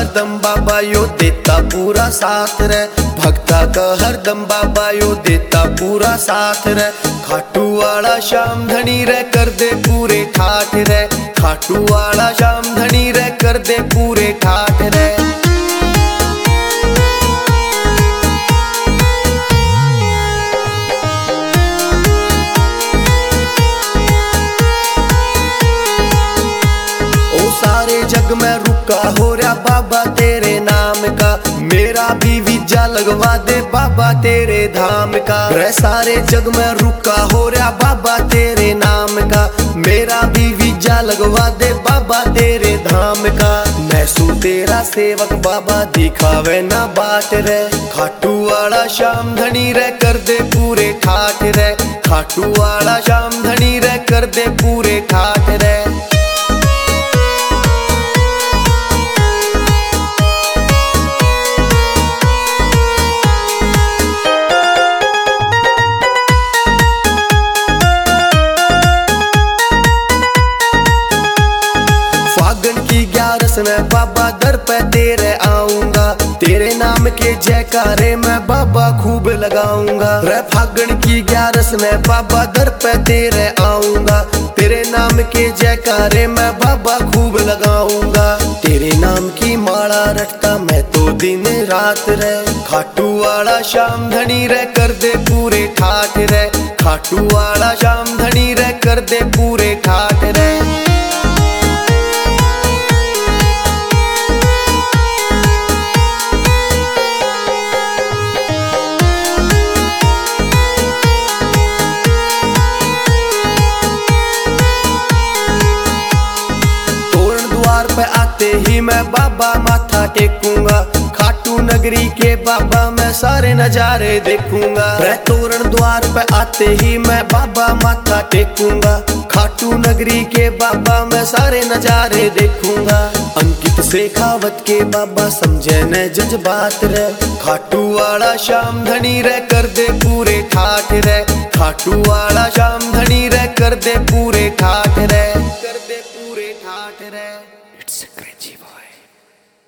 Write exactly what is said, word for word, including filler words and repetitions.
हरदम बाबा यो देता पूरा साथ रे, भक्ता का हरदम बाबा यो देता पूरा साथ रे। खाटू वाला श्याम धनी रे कर दे पूरे ठाठ रे, खाटू वाला श्याम धनी रे कर दे पूरे ठाठ रे। सारे जग में रुका हो रहा बाबा तेरे नाम का, मेरा भी वीजा लगवा दे बाबा तेरे धाम का। रे सारे जग में रुका हो रहा बाबा तेरे नाम का, मेरा भी वीजा लगवा दे बाबा तेरे धाम का। मैं सू तेरा सेवक बाबा दिखावे ना बात रे, खाटू वाला श्याम धनी रे कर दे पूरे ठाठ रे, खाटू वाला श्याम धनी रे कर दे पूरे ठाठ रे। ग्यारस में बाबा दर पे तेरे आऊंगा, तेरे नाम के जयकारे मैं बाबा खूब लगाऊंगा। रे फागण की ग्यारस में बाबा दर पे तेरे आऊंगा, तेरे नाम के जयकारे मैं बाबा खूब लगाऊंगा। तेरे नाम की माला रटता मैं तो दिन रात रे, खाटू वाला श्याम धनी रे कर दे पूरे ठाठ रे, खाटू वाला श्याम धनी रे कर दे पूरे ठाठ रे। पे आते ही मैं बाबा माथा टेकूंगा, खाटू नगरी के बाबा मैं सारे नजारे देखूंगा। रे तोरण द्वार पे आते ही मैं बाबा माथा टेकूंगा, खाटू नगरी के बाबा मैं सारे नजारे देखूंगा। अंकित शेखावत के बाबा समझे न जज्बात रे, खाटू वाला श्याम धनी रे कर दे पूरे ठाठ रे, खाटू वाला श्याम धनी रे कर दे पूरे ठाठ रे।